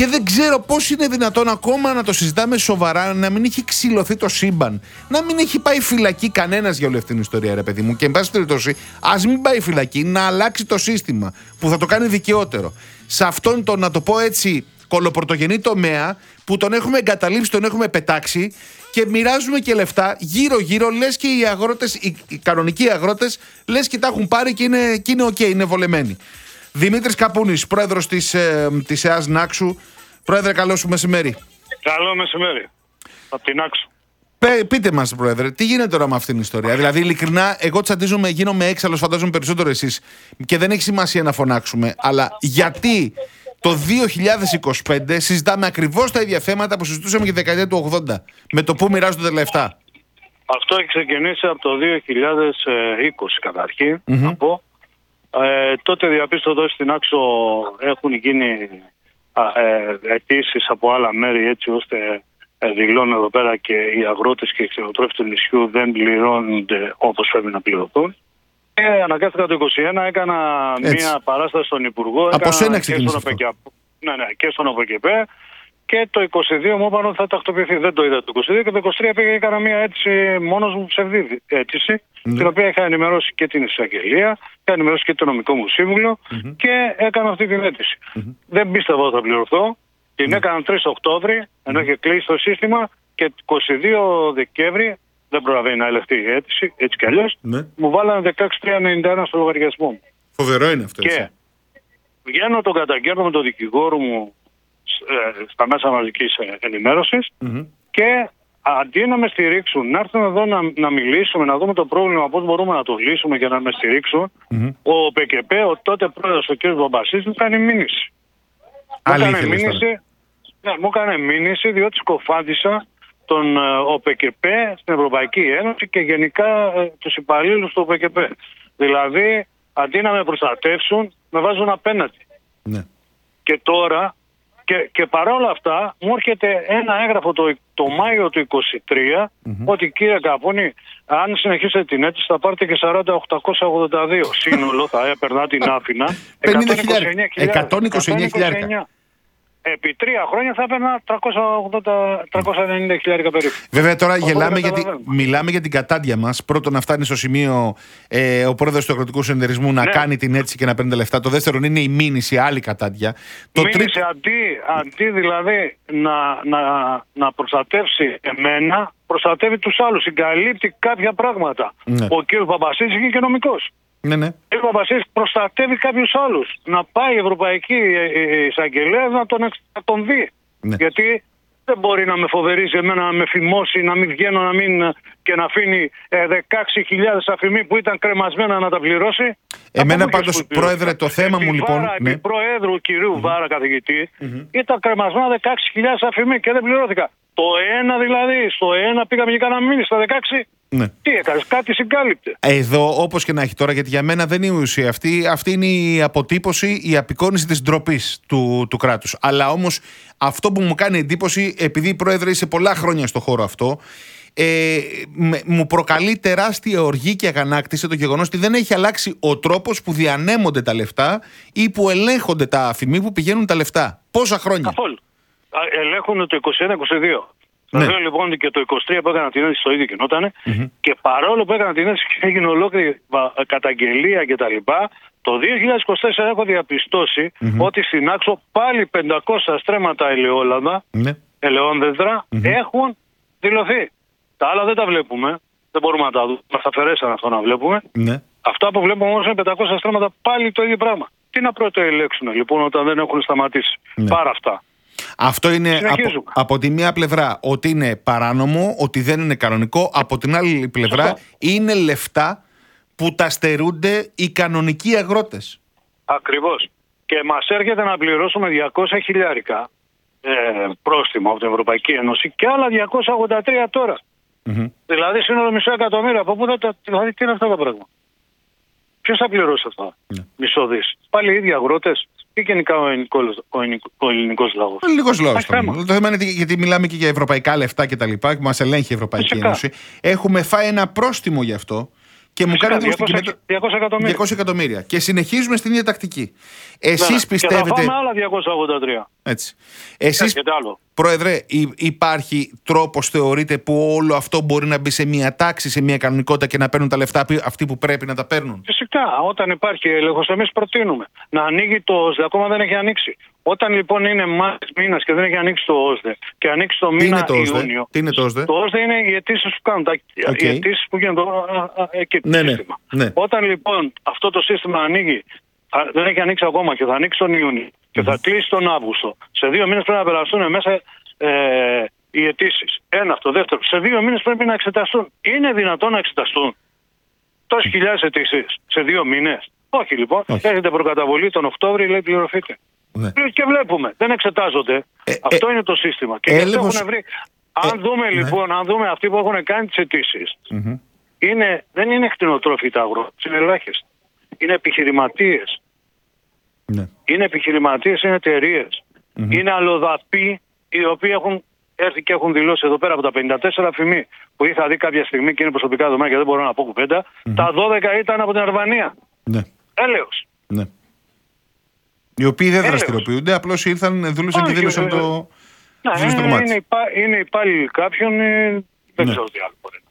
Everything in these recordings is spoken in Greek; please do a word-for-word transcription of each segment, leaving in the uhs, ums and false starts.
Και δεν ξέρω πώς είναι δυνατόν ακόμα να το συζητάμε σοβαρά, να μην έχει ξυλωθεί το σύμπαν, να μην έχει πάει φυλακή κανένας για όλη αυτή την ιστορία, ρε παιδί μου. Και εν πάση περιπτώσει, ας μην πάει φυλακή, να αλλάξει το σύστημα που θα το κάνει δικαιότερο. Σε αυτόν τον, να το πω έτσι, κολοπορτογενή τομέα που τον έχουμε εγκαταλείψει, τον έχουμε πετάξει και μοιράζουμε και λεφτά γύρω-γύρω, λες και οι αγρότες, οι, οι κανονικοί αγρότες, λες και τα έχουν πάρει και είναι, και είναι ok, είναι βολεμένοι. Δημήτρης Καπούνης, πρόεδρος της, ε, της ΕΑΣ Νάξου. Πρόεδρε, καλό σου μεσημέρι. Καλό μεσημέρι. Από την Νάξου. Πέ, πείτε μας, πρόεδρε, τι γίνεται τώρα με αυτήν την ιστορία? Δηλαδή, ειλικρινά, εγώ τσαντίζομαι, γίνομαι έξαλλος, φαντάζομαι περισσότερο εσείς, και δεν έχει σημασία να φωνάξουμε, αλλά γιατί το δύο χιλιάδες είκοσι πέντε συζητάμε ακριβώς τα ίδια θέματα που συζητούσαμε και τη δεκαετία του ογδόντα, με το πού μοιράζονται τα λεφτά? Αυτό έχει ξεκινήσει από το δύο χιλιάδες είκοσι καταρχήν, mm-hmm. να πω. Ε, τότε διαπίστωτα ότι στην Άξο έχουν γίνει ε, αιτήσεις από άλλα μέρη, έτσι ώστε ε, δηλώνουν εδώ πέρα και οι αγρότες και οι κτηνοτρόφοι του νησιού δεν πληρώνονται όπως πρέπει να πληρωθούν. Και αναγκάστηκα το είκοσι ένα, έκανα έτσι μια παράσταση στον Υπουργό. Από σένα και στον ΟΠΕΚΕΠ, ναι, ναι, και στον ΟΠΕΚΕΠ. Και το είκοσι δύο μου είπαν ότι θα τακτοποιηθεί. Δεν το είδα το είκοσι δύο, και το είκοσι τρία πήγα και έκανα μια αίτηση μόνος μου, ψευδή αίτηση, mm-hmm. την οποία είχα ενημερώσει και την εισαγγελία, είχα ενημερώσει και το νομικό μου σύμβουλο mm-hmm. και έκανα αυτή την αίτηση. Mm-hmm. Δεν πίστευα ότι θα πληρωθώ. Την mm-hmm. έκανα τρεις Οκτώβρη, ενώ είχε κλείσει το σύστημα, και είκοσι δύο Δεκέμβρη, δεν προλαβαίνει να ελευτεί η αίτηση, έτσι κι αλλιώς, mm-hmm. μου βάλανε δεκαέξι χιλιάδες τριακόσια ενενήντα ένα στο λογαριασμό μου. Φοβερό είναι αυτό. Και βγαίνω τον καταγγέλνω με τον δικηγόρο μου στα μέσα μαζικής ενημέρωσης mm-hmm. και αντί να με στηρίξουν, να έρθουν εδώ να, να μιλήσουμε, να δούμε το πρόβλημα, πώς μπορούμε να το λύσουμε και να με στηρίξουν, mm-hmm. ο ΠΚΠ, ο τότε πρόεδρος, ο κ. Μπαμπασής, μου κάνει μήνυση. Μου έκανε μήνυση, ναι, μου έκανε μήνυση διότι σκοφάντησα τον ΟΠΚΠ στην Ευρωπαϊκή Ένωση και γενικά ε, τους υπαλλήλους του ΟΠΚΠ. Δηλαδή, αντί να με προστατεύσουν, με βάζουν απέναντι. Ναι. Και τώρα, Και, και παρόλα αυτά μου έρχεται ένα έγγραφο το, το Μάιο του είκοσι τρία mm-hmm. ότι, κύριε Καπούνη, αν συνεχίσετε την αίτηση θα πάρετε και σαράντα χιλιάδες οκτακόσια ογδόντα δύο. Σύνολο θα έπαιρνα την άφηνα εκατόν είκοσι εννέα χιλιάδες. Επί τρία χρόνια θα έπαιρνα τριακόσια ενενήντα χιλιάδες περίπου. Βέβαια τώρα γελάμε γιατί μιλάμε για την κατάντια μας. Πρώτον, να φτάνει στο σημείο ε, ο πρόεδρος του Αγροτικού Συνεταιρισμού να ναι. κάνει την αίτηση και να παίρνει τα λεφτά. Το δεύτερο είναι η μήνυση, άλλη κατάντια. Το μήνυση τρίτο... αντί, αντί δηλαδή να, να, να προστατεύσει εμένα, προστατεύει τους άλλους. Συγκαλύπτει κάποια πράγματα. Ναι. Ο κ. Παπασίτης είναι και νομικός. Ναι, ναι. Ο κ. Παπασίτης προστατεύει κάποιους άλλους. Να πάει η Ευρωπαϊκή Εισαγγελέα να τον, να τον δει. Ναι. Γιατί δεν μπορεί να με φοβερίζει εμένα, να με φημώσει, να μην βγαίνω να μην, και να αφήνει ε, δεκαέξι χιλιάδες αφημί που ήταν κρεμασμένα να τα πληρώσει. Εμένα πάντως, πρόεδρε, το θέμα επί μου λοιπόν... Βάρα, ναι. επί προέδρου κυρίου mm-hmm. Βάρα καθηγητή, mm-hmm. ήταν κρεμασμένα δεκαέξι χιλιάδες αφημί και δεν πληρώθηκα. Το ένα δηλαδή, στο ένα πήγαμε και κάναμε μήνυση, στα δεκαέξι. Ναι. Τι έκανες, κάτι συγκάλυπτε. Εδώ, όπως και να έχει τώρα, γιατί για μένα δεν είναι η ουσία αυτή, αυτή είναι η αποτύπωση, η απεικόνιση της ντροπής του, του κράτους. Αλλά όμως αυτό που μου κάνει εντύπωση, επειδή πρόεδρε είσαι πολλά χρόνια στο χώρο αυτό, ε, με, μου προκαλεί τεράστια οργή και αγανάκτηση το γεγονός ότι δεν έχει αλλάξει ο τρόπος που διανέμονται τα λεφτά ή που ελέγχονται τα αφημί που πηγαίνουν τα λεφτά. Πόσα χρόνια? Καθόλου. Ελέγχουν το είκοσι ένα είκοσι δύο. Ναι. Λέω λοιπόν ότι και το είκοσι τρία που έκανα την αίτηση το ίδιο γινότανε mm-hmm. και παρόλο που έκανα την αίτηση και έγινε ολόκληρη καταγγελία κτλ. Το δύο χιλιάδες είκοσι τέσσερα έχω διαπιστώσει mm-hmm. ότι στην Άξο πάλι πεντακόσια στρέμματα ελαιόλαδα, mm-hmm. ελαιόνδεδρα mm-hmm. έχουν δηλωθεί. Τα άλλα δεν τα βλέπουμε, δεν μπορούμε να τα δούμε, μας αφαιρέσαν αυτό να βλέπουμε. Mm-hmm. Αυτά που βλέπουμε όμως είναι πεντακόσια στρέμματα πάλι το ίδιο πράγμα. Τι να πρώτο ελέγξουν λοιπόν όταν δεν έχουν σταματήσει? Mm-hmm. Πάρα αυτά. Αυτό είναι από, από τη μία πλευρά ότι είναι παράνομο, ότι δεν είναι κανονικό. Από την άλλη πλευρά Σωστό. είναι λεφτά που τα στερούνται οι κανονικοί αγρότες. Ακριβώς. Και μας έρχεται να πληρώσουμε διακόσια χιλιάρικα ε, πρόστιμο από την Ευρωπαϊκή Ένωση και άλλα διακόσια ογδόντα τρία τώρα. Mm-hmm. Δηλαδή σύνολο μισό εκατομμύριο. Από πού θα τα... Δηλαδή τι είναι αυτά τα πράγματα? Ποιος θα πληρώσει αυτά? Yeah. Μισό δις. Πάλι οι ίδιοι αγρότες ή γενικά ο ελληνικός, ο ελληνικός, ο ελληνικός λαός? Ο ελληνικός λαός. Το θέμα είναι γιατί μιλάμε και για ευρωπαϊκά λεφτά και τα λοιπά, που μας ελέγχει η Ευρωπαϊκή Φυσικά. Ένωση. Έχουμε φάει ένα πρόστιμο γι' αυτό και μου κάνει διακόσια εκατομμύρια. διακόσια εκατομμύρια. Και συνεχίζουμε στην ίδια τακτική. Εσείς ναι, πιστεύετε. Και θα φάμε άλλα διακόσια ογδόντα τρία. Έτσι. Εσείς, Πρόεδρε, υπάρχει τρόπος, θεωρείτε, που όλο αυτό μπορεί να μπει σε μια τάξη, σε μια κανονικότητα και να παίρνουν τα λεφτά αυτοί που πρέπει να τα παίρνουν? Φυσικά, όταν υπάρχει έλεγχος, εμείς προτείνουμε να ανοίγει το ΟΣΔΕ. Ακόμα δεν έχει ανοίξει. Όταν λοιπόν είναι Μάρτιος μήνας και δεν έχει ανοίξει το ΟΣΔΕ και ανοίξει το μήνα Ιούνιο. Τι είναι το ΟΣΔΕ? Το ΟΣΔΕ είναι οι αιτήσεις που κάνουν. Τα, okay. Οι αιτήσεις που γίνονται εκεί. Ναι, ναι, ναι. Όταν λοιπόν αυτό το σύστημα ανοίγει, θα, δεν έχει ανοίξει ακόμα και θα ανοίξει τον Ιούνιο και mm-hmm. θα κλείσει τον Αύγουστο. Σε δύο μήνες πρέπει να περαστούν μέσα ε, οι αιτήσεις. Ένα αυτό. Δεύτερο, σε δύο μήνες πρέπει να εξεταστούν. Είναι δυνατόν να εξεταστούν τόσες χιλιάδες αιτήσεις σε δύο μήνες? Όχι λοιπόν. Όχι. Έχετε προκαταβολή τον Οκτώβριο, λέει πληρωθείτε. Ναι. Και βλέπουμε, δεν εξετάζονται. Ε, Αυτό ε, είναι το σύστημα. Και έλεγχος... έχουν βρει. Αν ε, δούμε λοιπόν, ναι. αν δούμε αυτοί που έχουν κάνει τις αιτήσεις, mm-hmm. είναι, δεν είναι κτηνοτρόφοι τα αγρότες, είναι ελάχιστοι. Είναι επιχειρηματίες. Ναι. Είναι επιχειρηματίες, είναι εταιρείες. Mm-hmm. Είναι αλλοδαποί οι οποίοι έχουν έρθει και έχουν δηλώσει εδώ πέρα από τα πενήντα τέσσερα φημί που είχα δει κάποια στιγμή και είναι προσωπικά δεδομένα και δεν μπορώ να πω κουβέντα, mm-hmm. τα δώδεκα ήταν από την Αλβανία. Ναι. Έλεος. Ναι. Οι οποίοι δεν δραστηριοποιούνται, απλώς ήρθαν, δούλωσαν και δήλωσαν το, ναι, είναι, το κομμάτι. Είναι, υπά, είναι υπάλληλοι κάποιον, δεν ναι. ξέρω τι άλλο μπορεί.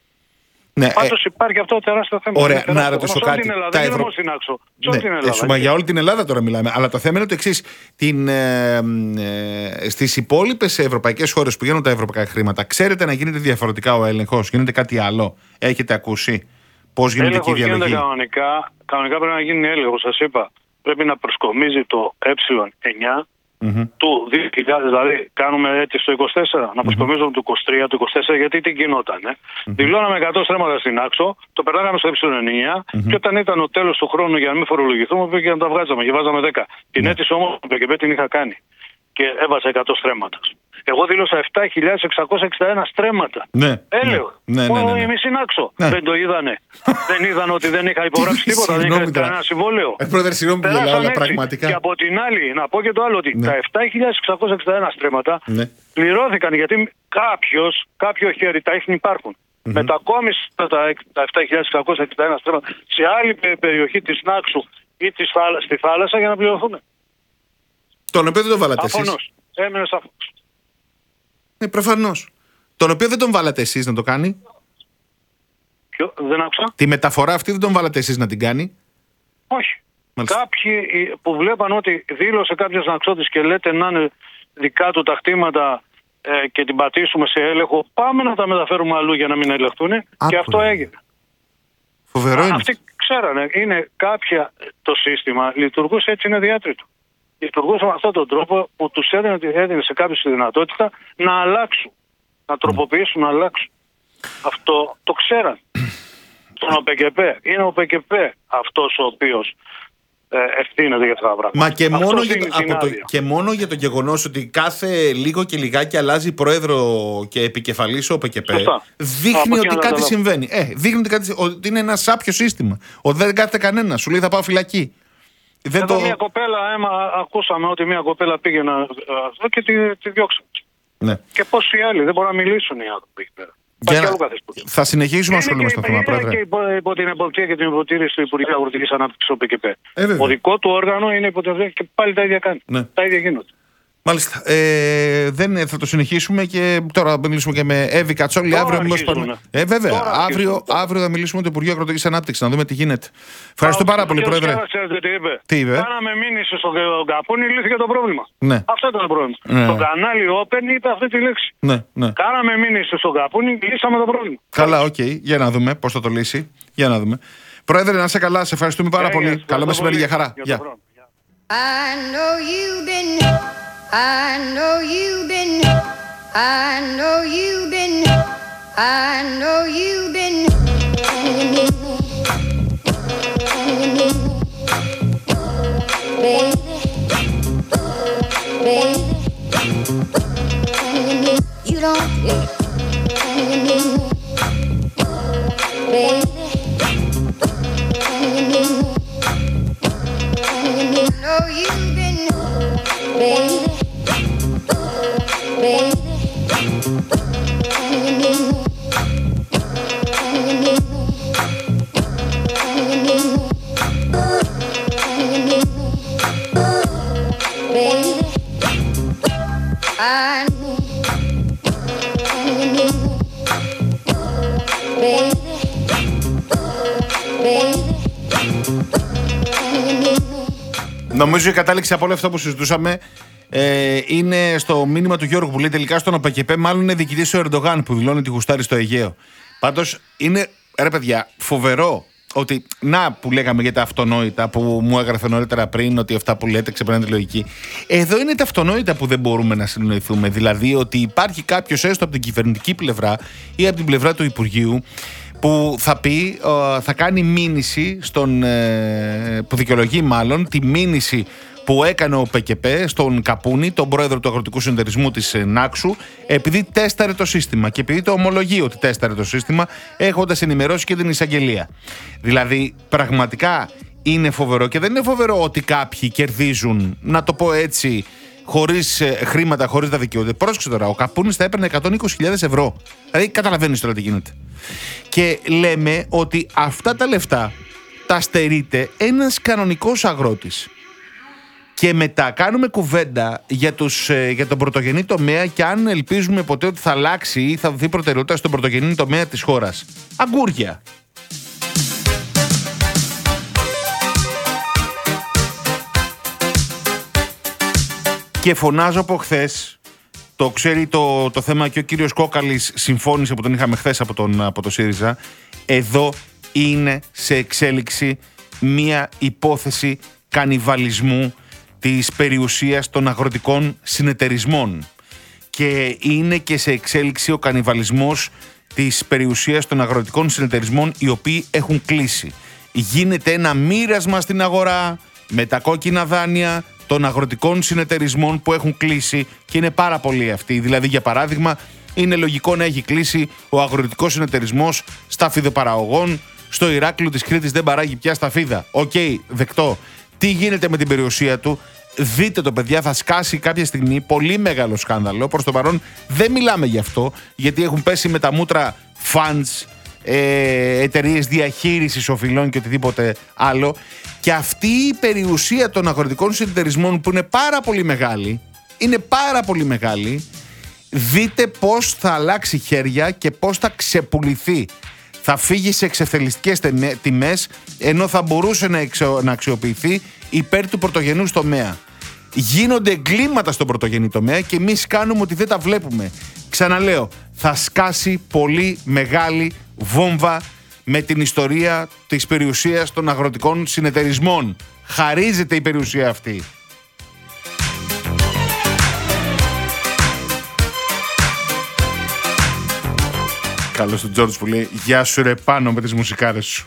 Ναι, Πάντως ε... υπάρχει αυτό το τεράστιο θέμα. Ωραία, να ρωτήσω κάτι. Ελλάδα, τα Ευρω... δεν ναι, την Ελλάδα. Μα για όλη την Ελλάδα τώρα μιλάμε. Αλλά το θέμα είναι το εξής. Ε, ε, στις υπόλοιπες ευρωπαϊκές χώρες που γίνονται τα ευρωπαϊκά χρήματα, ξέρετε να γίνεται διαφορετικά ο έλεγχος? Γίνεται κάτι άλλο? Έχετε ακούσει πώς γίνεται εκεί η διαλογή? Γίνεται κανονικά, κανονικά πρέπει να γίνει έλεγχος, σας είπα. Πρέπει να προσκομίζει το ε εννιά mm-hmm. του δύο χιλιάδες, δηλαδή κάνουμε έτσι στο είκοσι τέσσερα, mm-hmm. να προσκομίζουμε το είκοσι τρία, το είκοσι τέσσερα, γιατί τι γινότανε. Mm-hmm. Δηλώναμε εκατό στρέμματα στην Άξο, το περνάγαμε στο ε εννιά mm-hmm. και όταν ήταν ο τέλος του χρόνου για να μην φορολογηθούμε, πήγαμε και να τα βγάζαμε και βάζαμε δέκα. Mm-hmm. Την αίτηση όμως του ΠΚΠ την είχα κάνει και έβαζα εκατό στρέμματα. Εγώ δήλωσα επτά χιλιάδες εξακόσια εξήντα ένα στρέμματα. Ναι. Έλεω. Ναι, ναι, ναι, ναι. Εμείς στην Άξο. Ναι. Δεν το είδανε. Δεν είδαν ότι δεν είχα υπογράψει τίποτα. Δεν είχα κανένα συμβόλαιο. Ε, πρόεδρε, συγγνώμη που γελάω, αλλά πραγματικά. Και από την άλλη, να πω και το άλλο, ότι ναι. τα επτά χιλιάδες εξακόσια εξήντα ένα στρέμματα ναι. πληρώθηκαν γιατί κάποιος, κάποιο χέρι τα έχει υπάρχουν. Mm-hmm. Μετακόμισε τα, τα επτά χιλιάδες εξακόσια εξήντα ένα στρέμματα σε άλλη περιοχή της Νάξου ή της θάλασσα, στη θάλασσα για να πληρωθούν. Τον οποίο δεν το βάλατε εσείς? Αφωνός. Έμενε σαφώς. Ναι, προφανώς. Τον οποίο δεν τον βάλατε εσείς να το κάνει. Ποιο, δεν άκουσα. Τη μεταφορά αυτή δεν τον βάλατε εσείς να την κάνει. Όχι. Μάλιστα. Κάποιοι που βλέπαν ότι δήλωσε κάποιος ναξότης και λέτε να είναι δικά του τα χτήματα ε, και την πατήσουμε σε έλεγχο, πάμε να τα μεταφέρουμε αλλού για να μην ελεγχθούν. Και αυτό έγινε. Φοβερό είναι. Αυτοί ξέρανε, είναι κάποια, το σύστημα λειτουργούσε έτσι, είναι διάτριτο. Λειτουργούσε με αυτόν τον τρόπο που τους έδινε, έδινε σε κάποιους τη δυνατότητα να αλλάξουν, να τροποποιήσουν, να αλλάξουν. Αυτό το ξέραν. Στον ΟΠΚΠ. Είναι ο ΠΚΠ αυτός ο οποίος ε, ευθύνεται για αυτά τα πράγματα. Μα και μόνο, για το, από το, και μόνο για το γεγονός ότι κάθε λίγο και λιγάκι αλλάζει πρόεδρο και επικεφαλής ο ΟΠΚΠ, δείχνει ότι κάτι συμβαίνει. Ε, δείχνει ότι, κάτι, ότι είναι ένα σάπιο σύστημα. Ότι δεν κάθεται κανένα. Σου λέει θα πάω φυλακή. Δεν Εδώ το... μια κοπέλα, έμα, ακούσαμε ότι μια κοπέλα πήγε να αυτό και τη, τη διώξαμε. Ναι. Και πόσοι άλλοι, δεν μπορούν να μιλήσουν οι άνθρωποι εκεί πέρα. Για... Θα συνεχίσουμε να ασχολούμαστε με αυτό το θέμα, Πρόεδρε. Και υπό, υπό την εποπτεία και την υποτήρηση του Υπουργείου Αγροτικής Ανάπτυξης ο ΠΚΠ. Ε, ο δικό του όργανο είναι υποτηρία και πάλι τα ίδια κάνει. Ναι. Τα ίδια γίνονται. Μάλιστα. Ε, δεν θα το συνεχίσουμε και τώρα θα μιλήσουμε και με Εύη Κατσόλη. Αύριο, πάρουμε... ε, βέβαια, αύριο, αύριο θα μιλήσουμε με το Υπουργείο Αγροτικής Ανάπτυξης, να δούμε τι γίνεται. Ευχαριστώ πάρα πολύ, Πρόεδρε. Τι είπε. Τι είπε. Κάναμε μήνυση στον Καπούνι, λύθηκε το πρόβλημα. Ναι. Αυτό ήταν το πρόβλημα. Ναι. Το κανάλι Open είπε αυτή τη λέξη. Ναι, ναι. Κάναμε μήνυση στον Καπούνι, λύσαμε το πρόβλημα. Καλά, οκ. Okay. Για να δούμε πώς θα το λύσει. Για να δούμε. Πρόεδρε, να είσαι καλά. Σε ευχαριστούμε πάρα yeah, πολύ. Yes, καλό μεσημέρι, για χαρά. Για I know you've been, I know you've been, I know you've been, and you need me, and you need me, baby, baby, and you need, you don't, yeah, and you need me, baby, and you need me, and you need, I know you've been, baby. Baby, and you need me, and you need me, and you need me, and you need me, baby. I need, and you need me, baby, baby, and you need me. Νομίζω η κατάληξη από όλο αυτό που συζητούσαμε ε, είναι στο μήνυμα του Γιώργου που λέει τελικά στον ΟΠΕΚΕΠΕ μάλλον είναι διοικητής ο Ερντογάν που δηλώνει ότι γουστάρει στο Αιγαίο. Πάντως είναι, ρε παιδιά, φοβερό ότι, να που λέγαμε για τα αυτονόητα που μου έγραφε νωρίτερα πριν, ότι αυτά που λέτε ξεπερνάνε τη λογική. Εδώ είναι τα αυτονόητα που δεν μπορούμε να συνοηθούμε. Δηλαδή ότι υπάρχει κάποιος έστω από την κυβερνητική πλευρά ή από την πλευρά του Υπουργείου που θα πει, θα κάνει μήνυση στον, που δικαιολογεί μάλλον τη μήνυση που έκανε ο ΠΚΠ στον Καπούνη, τον πρόεδρο του Αγροτικού Συνεταιρισμού της Νάξου, επειδή τέσταρε το σύστημα και επειδή το ομολογεί ότι τέσταρε το σύστημα, έχοντας ενημερώσει και την εισαγγελία. Δηλαδή, πραγματικά είναι φοβερό και δεν είναι φοβερό ότι κάποιοι κερδίζουν, να το πω έτσι, χωρίς ε, χρήματα, χωρίς τα δικαιώματα. Πρόσεξε τώρα, ο Καπούνης θα έπαιρνε εκατόν είκοσι χιλιάδες ευρώ. Δηλαδή, καταλαβαίνεις τώρα τι γίνεται. Και λέμε ότι αυτά τα λεφτά τα στερείται ένας κανονικός αγρότης. Και μετά κάνουμε κουβέντα για, τους, για τον πρωτογενή τομέα και αν ελπίζουμε ποτέ ότι θα αλλάξει ή θα δοθεί προτεραιότητα στον πρωτογενή τομέα της χώρας. Αγκούρια. Και φωνάζω από χθες, το ξέρει το, το θέμα και ο κύριος Κόκαλης συμφώνησε που τον είχαμε χθες από, τον, από το ΣΥΡΙΖΑ. Εδώ είναι σε εξέλιξη μία υπόθεση κανιβαλισμού της περιουσίας των αγροτικών συνεταιρισμών και είναι και σε εξέλιξη ο κανιβαλισμός της περιουσίας των αγροτικών συνεταιρισμών οι οποίοι έχουν κλείσει. Γίνεται ένα μοίρασμα στην αγορά με τα κόκκινα δάνεια των αγροτικών συνεταιρισμών που έχουν κλείσει και είναι πάρα πολλοί αυτοί. Δηλαδή, για παράδειγμα, είναι λογικό να έχει κλείσει ο αγροτικός συνεταιρισμός σταφιδοπαραγωγών στο Ηράκλειο της Κρήτης, δεν παράγει πια σταφίδα. Οκ, okay, δεκτό. Τι γίνεται με την περιουσία του? Δείτε το, παιδιά, θα σκάσει κάποια στιγμή πολύ μεγάλο σκάνδαλο. Προς το παρόν δεν μιλάμε γι' αυτό, γιατί έχουν πέσει με τα μούτρα funds, ε, εταιρείες διαχείρισης οφειλών και οτιδήποτε άλλο. Και αυτή η περιουσία των αγροτικών συνεταιρισμών που είναι πάρα πολύ μεγάλη, είναι πάρα πολύ μεγάλη, δείτε πώς θα αλλάξει χέρια και πώς θα ξεπουληθεί. Θα φύγει σε εξευθελιστικές τιμές, ενώ θα μπορούσε να, εξο, να αξιοποιηθεί υπέρ του πρωτογενούς τομέα. Γίνονται εγκλήματα στον πρωτογενή τομέα και εμείς κάνουμε ότι δεν τα βλέπουμε. Ξαναλέω, θα σκάσει πολύ μεγάλη βόμβα με την ιστορία της περιουσίας των αγροτικών συνεταιρισμών. Χαρίζεται η περιουσία αυτή. Καλώς τον Τζόρτζ που λέει «Γεια σου ρε πάνω με τις μουσικάρες σου».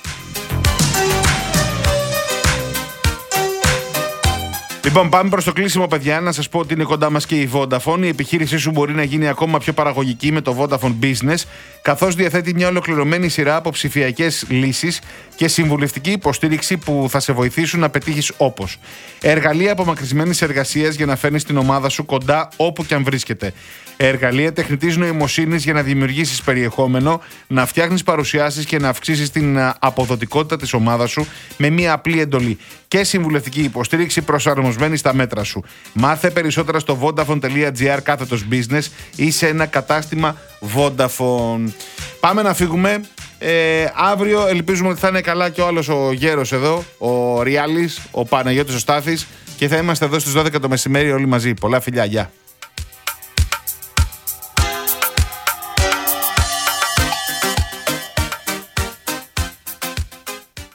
Λοιπόν, πάμε προς το κλείσιμο, παιδιά. Να σας πω ότι είναι κοντά μας και η Vodafone. Η επιχείρησή σου μπορεί να γίνει ακόμα πιο παραγωγική με το Vodafone Business, καθώς διαθέτει μια ολοκληρωμένη σειρά από ψηφιακές λύσεις και συμβουλευτική υποστήριξη που θα σε βοηθήσουν να πετύχεις όπως εργαλεία απομακρυσμένης εργασίας για να φέρνεις την ομάδα σου κοντά όπου και αν βρίσκεται. Εργαλεία τεχνητής νοημοσύνης για να δημιουργήσεις περιεχόμενο, να φτιάχνεις παρουσιάσεις και να αυξήσεις την αποδοτικότητα της ομάδας σου με μια απλή εντολή. Και συμβουλευτική υποστήριξη προσαρμοσμένη στα μέτρα σου. Μάθε περισσότερα στο vodafone.gr κάθετος business ή σε ένα κατάστημα Vodafone. Πάμε να φύγουμε. Ε, αύριο ελπίζουμε ότι θα είναι καλά και ο άλλος ο γέρος εδώ, ο Ριάλης, ο Παναγιώτης ο Στάθης, και θα είμαστε εδώ στις δώδεκα το μεσημέρι όλοι μαζί. Πολλά φιλιά, γεια.